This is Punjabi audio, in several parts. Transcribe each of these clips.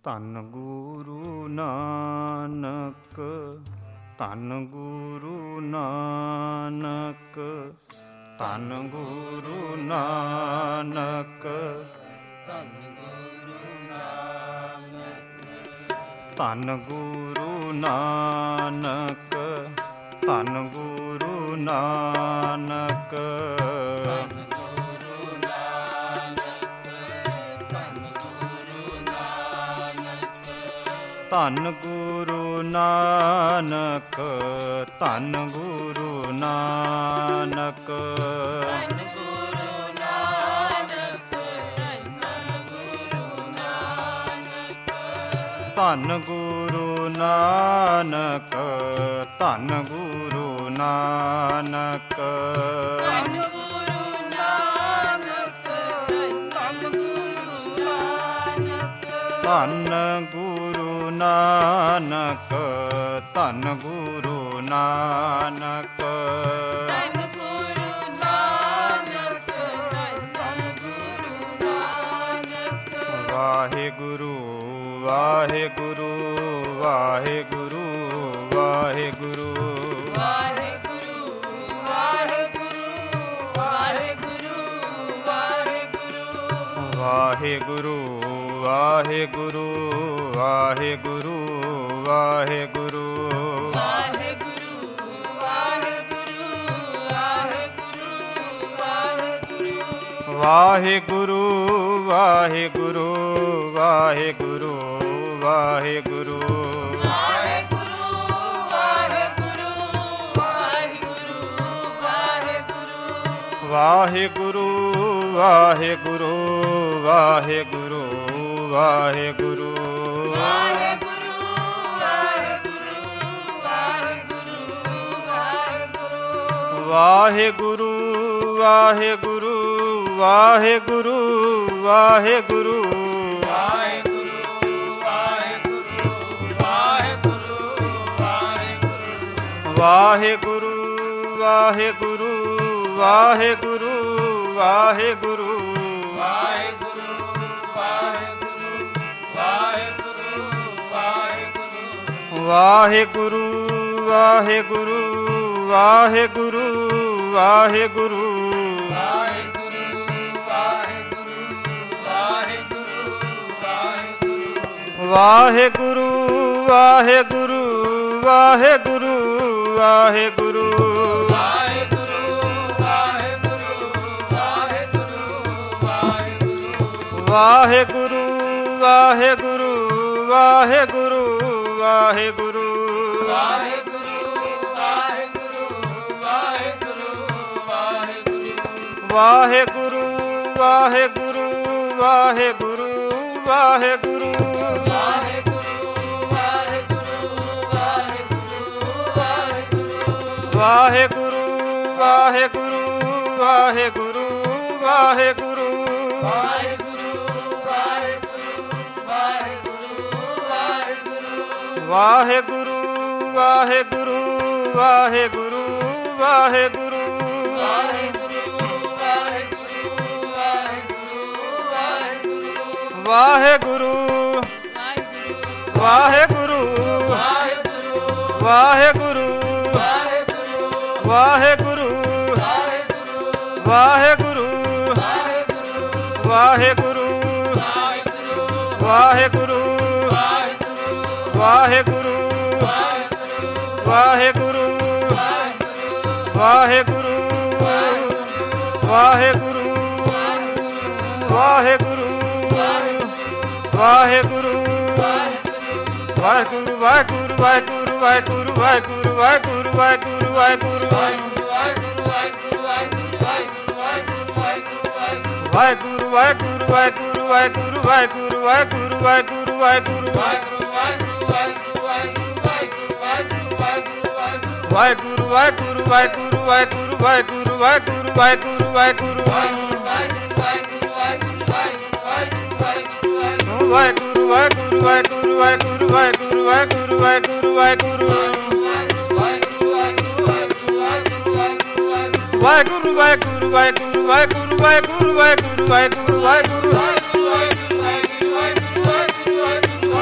ਧੰਨ ਗੁਰੂ ਨਾਨਕ, ਧੰਨ ਗੁਰੂ ਨਾਨਕ, ਧੰਨ ਗੁਰੂ ਨਾਨਕ, ਧੰਨ ਗੁਰੂ ਨਾਨਕ, ਧੰਨ ਗੁਰੂ ਨਾਨਕ, ਧੰਨ ਗੁਰੂ ਨਾਨਕ, ਧੰਨ ਗੁਰੂ ਨਾਨਕ, ਧੰਨ ਗੁਰੂ ਨਾਨਕ, ਧੰਨ ਗੁਰੂ ਨਾਨਕ, ਧੰਨ ਗੁਰੂ ਨਾਨਕ, ਧੰਨ ਗੁਰੂ ਨਾਨਕ, ਧੰਨ ਗੁਰੂ ਨਾਨਕ, ਵਾਹਿਗੁਰੂ ਵਾਹਿਗੁਰੂ ਵਾਹਿਗੁਰੂ ਵਾਹਿਗੁਰੂ, ਵਾਹਿਗੁਰੂ ਵਾਹਿਗੁਰੂ ਵਾਹਿਗੁਰੂ ਵਾਹਿਗੁਰੂ, ਵਾਹਿਗੁਰੂ ਵਾਹਿਗੁਰੂ ਵਾਹਿਗੁਰੂ ਵਾਹਿਗੁਰੂ, ਵਾਹਿਗੁਰੂ ਵਾਹਿਗੁਰੂ ਵਾਹਿਗੁਰੂ ਵਾਹਿਗੁਰੂ, ਵਾਹਿਗੁਰੂ ਵਾਹਿਗੁਰੂ ਵਾਹਿਗੁਰੂ ਵਾਹਿਗੁਰੂ, ਵਾਹਿਗੁਰੂ ਵਾਹਿਗੁਰੂ ਵਾਹਿਗੁਰੂ ਵਾਹਿਗੁਰੂ, ਵਾਹਿਗੁਰੂ ਵਾਹਿਗੁਰੂ ਵਾਹਿਗੁਰੂ ਵਾਹਿਗੁਰੂ, ਵਾਹਿਗੁਰੂ ਵਾਹਿਗੁਰੂ ਵਾਹਿਗੁਰੂ ਵਾਹਿਗੁਰੂ, ਵਾਹਿਗੁਰੂ ਵਾਹਿਗੁਰੂ ਵਾਹਿਗੁਰੂ ਵਾਹਿਗੁਰੂ, ਵਾਹਿਗੁਰੂ ਵਾਹਿਗੁਰੂ ਵਾਹਿਗੁਰੂ ਵਾਹਿਗੁਰੂ, ਵਾਹਿਗੁਰੂ ਵਾਹਿਗੁਰੂ ਵਾਹਿਗੁਰੂ ਵਾਹਿਗੁਰੂ, ਵਾਹਿਗੁਰੂ ਵਾਹਿਗੁਰੂ ਵਾਹਿਗੁਰੂ ਵਾਹਿਗੁਰੂ, ਵਾਹਿਗੁਰੂ ਵਾਹਿਗੁਰੂ ਵਾਹਿਗੁਰੂ ਵਾਹਿਗੁਰੂ, ਵਾਹਿਗੁਰੂ ਵਾਹਿਗੁਰੂ ਵਾਹਿਗੁਰੂ, ਵਾਹਿਗੁਰੂ ਵਾਹਿਗੁਰੂ ਵਾਹਿਗੁਰੂ, ਵਾਹਿਗੁਰੂ ਵਾਹਿਗੁਰੂ ਵਾਹਿਗੁਰੂ, ਵਾਹਿਗੁਰੂ ਵਾਹਿਗੁਰੂ ਵਾਹਿਗੁਰੂ ਵਾਹਿਗੁਰੂ ਵਾਹਿਗੁਰੂ ਵਾਹਿਗੁਰੂ ਵਾਹਿਗੁਰੂ ਵਾਹਿਗੁਰੂ, ਵਾਹਿਗੁਰੂ ਵਾਹਿਗੁਰੂ ਵਾਹਿਗੁਰੂ ਵਾਹਿਗੁਰੂ ਵਾਹਿਗੁਰੂ ਵਾਹਿਗੁਰੂ ਵਾਹਿਗੁਰੂ ਵਾਹਿਗੁਰੂ, ਵਾਹਿਗੁਰੂ ਵਾਹਿਗੁਰੂ ਵਾਹਿਗੁਰੂ ਵਾਹਿਗੁਰੂ ਵਾਹਿਗੁਰੂ ਵਾਹਿਗੁਰੂ ਵਾਹਿਗੁਰੂ ਵਾਹਿਗੁਰੂ, ਵਾਹਿਗੁਰੂ ਵਾਹਿਗੁਰੂ ਵਾਹਿਗੁਰੂ ਵਾਹਿਗੁਰੂ ਵਾਹਿਗੁਰੂ ਵਾਹਿਗੁਰੂ ਵਾਹਿਗੁਰੂ ਵਾਹਿਗੁਰੂ, ਵਾਹਿਗੁਰੂ ਵਾਹਿਗੁਰੂ ਵਾਹਿਗੁਰੂ ਵਾਹਿਗੁਰੂ ਵਾਹਿਗੁਰੂ ਵਾਹਿਗੁਰੂ ਵਾਹਿਗੁਰੂ ਵਾਹਿਗੁਰੂ,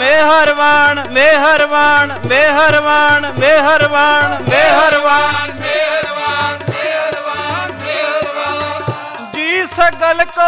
ਮਿਹਰਬਾਨ ਮਿਹਰਬਾਨ ਮਿਹਰਬਾਨ ਮਿਹਰਬਾਨ ਮਿਹਰਬਾਨ ਮਿਹਰਬਾਨ ਮਿਹਰਬਾਨ ਮਿਹਰਬਾਨ ਜੀ ਸਗਲ ਕੋ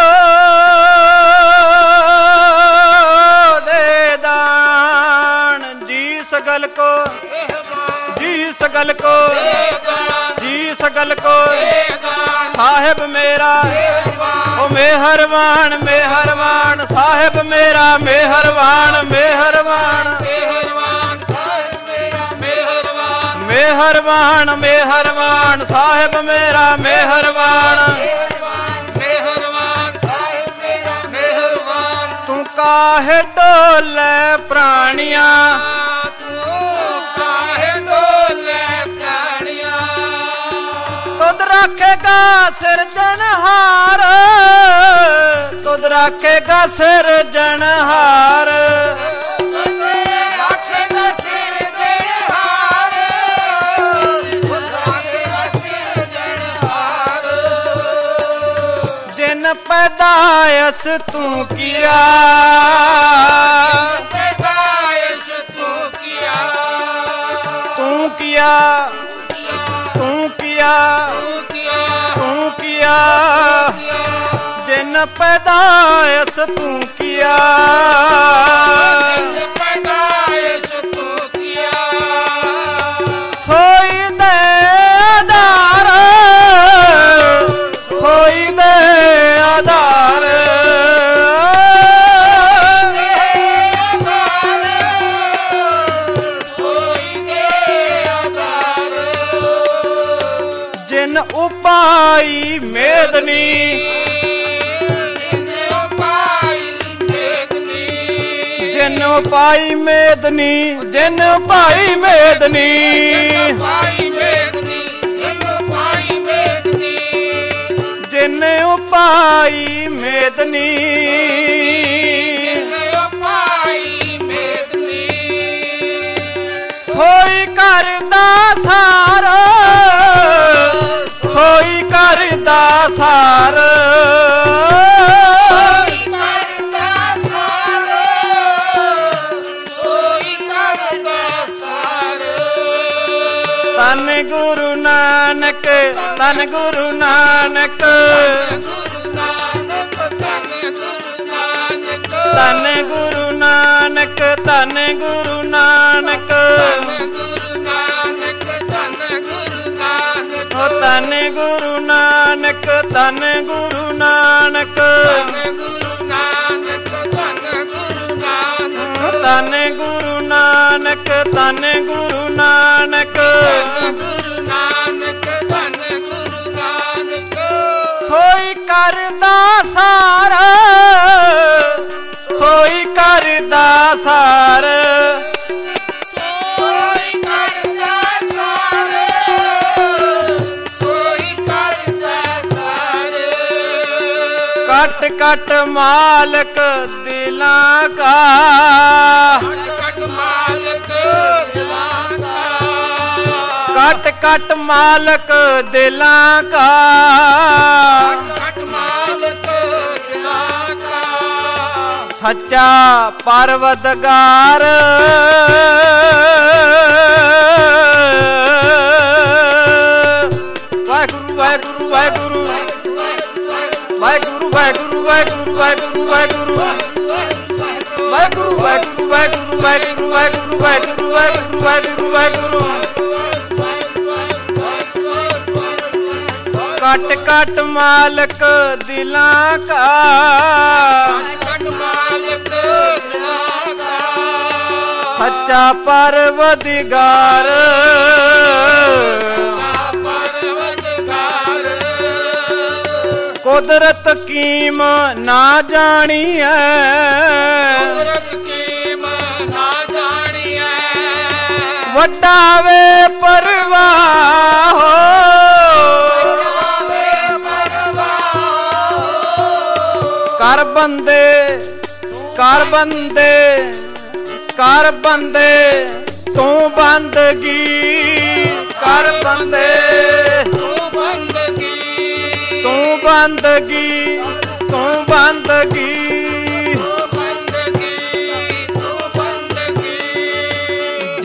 ਦੇ ਦਾਨ ਜੀ ਸਗਲ ਕੋ ਜੀ ਸਗਲ ਕੋ ਜੀ ਸਗਲ ਕੋ ਸਾਹਿਬ ਮੇਰਾ ਓ ਮਿਹਰਬਾਨ ਮਿਹਰਬਾਨ ਸਾਹਿਬ ਮੇਰਾ ਮਿਹਰਬਾਨ ਮਿਹਰਬਾਨ ਮਿਹਰਬਾਨ ਸਾਹਿਬ ਮੇਰਾ ਮਿਹਰਬਾਨ ਮਿਹਰਬਾਨ ਮਿਹਰਬਾਨ ਸਾਹਿਬ ਮੇਰਾ ਮਿਹਰਬਾਨ ਮਿਹਰਬਾਨ ਸਾਹਿਬ ਮੇਰਾ ਮਿਹਰਬਾਨ ਤੂੰ ਕਾਹੇ ਢੋਲੇ ਪ੍ਰਾਣੀਆਂ ਤੂੰ ਕਾਹੇ ਢੋਲੇ ਪ੍ਰਾਣੀਆਂ ਤੁਧ ਰੱਖੇਗਾ ਸਿਰਜਣਹਾਰ ਤੁਧ ਰੱਖੇਗਾ ਸਿਰਜਣਹਾਰ ਰੱਖੇਗਾ ਸਿਰਜਣਹਾਰ ਰੱਖੇਗਾ ਸਿਰਜਣਹਾਰ ਜਿਨ ਪੈਦਾਇਸ਼ ਤੂੰ ਕੀਆ ਪੈਦਾਇਸ਼ ਤੂੰ ਕੀਆ ਤੂੰ ਕੀਆ ਤੂੰ ਕੀਆ ਤੂੰ ਕੀਆ ਜਿਨ ਪੈਦਾਇਸ਼ ਤੂੰ ਕੀਆ ਪੈਦਾਇਸ਼ ਤੂੰ ਕੀਆ ਸੋਈ ਦੇ ਆਧਾਰ ਸੋਈ ਦੇ ਆਧਾਰ ਜਿਨ ਉਪਾਈ ਮੇਦਨੀ ਜਿਨ ਉਪਾਈ ਮੇਦਨੀ ਜਿਨ ਉਪਾਈ ਮੇਦਨੀ ਜਿਨ ਉਪਾਈ ਮੇਦਨੀ ਸੋਈ ਕਰਦਾ ਸਾਰ ਸੋਈ ਕਰਦਾ ਸਾਰ ਤਨ ਗੁਰੂ ਨਾਨਕ ਤਨ ਗੁਰੂ ਨਾਨਕ ਤਨ ਗੁਰੂ ਨਾਨਕ ਤਨ ਗੁਰੂ ਨਾਨਕ ਓ ਤਨ ਗੁਰੂ ਨਾਨਕ ਤਨ ਗੁਰੂ ਨਾਨਕ ਤਨ ਗੁਰੂ ਨਾਨਕ ਤਨ ਗੁਰੂ ਨਾਨਕ ਸੋਈ ਕਰਦਾ ਸਾਰ ਸੋਈ ਕਰਦਾ ਸਾਰ ਕਟ ਕਟ ਮਾਲਕ ਦਿਲਾਂ ਕਾ ਕਟ ਕਟ ਮਾਲਕ ਦਿਲਾਂ ਕਾ ਸੱਚਾ ਪਰਵਤਗਾਰ ਵਾਹਿਗੁਰੂ ਵਾਹਿਗੁਰੂ ਵਾਹਿਗੁਰੂ ਵਾਹਿਗੁਰੂ ਵਾਹਿਗੁਰੂ ਵਾਹਿਗੁਰੂ ਵਾਹਿਗੁਰੂ ਵਾਹਿਗੁਰੂ ਵਾਹਿਗੁਰੂ ਵਾਹਿਗੁਰੂ ਵਾਹਿਗੁਰੂ ਵਾਹਿਗੁਰੂ ਵਾਹਿਗੁਰੂ ਵਾਹਿਗੁਰੂ ਵਾਹਿਗੁਰੂ ਵਾਹਿਗੁਰੂ ਕਟ ਕਟ ਮਾਲਕ ਦਿਲਾਂ ਕਾ ਸੱਚਾ ਪਰਵਤਗਾਰ ਕੁਦਰਤ ਕੀਮ ਨਾ ਜਾਣੀਐ ਵੱਡਾ ਵੇ ਪਰਵਾਹ ਕਰ ਬੰਦੇ ਕਰ ਬੰਦੇ ਕਰ ਬੰਦੇ ਤੂੰ ਬੰਦਗੀ ਕਰ ਬੰਦੇ ਤੂੰ ਬੰਦਗੀ ਤੂੰ ਬੰਦਗੀ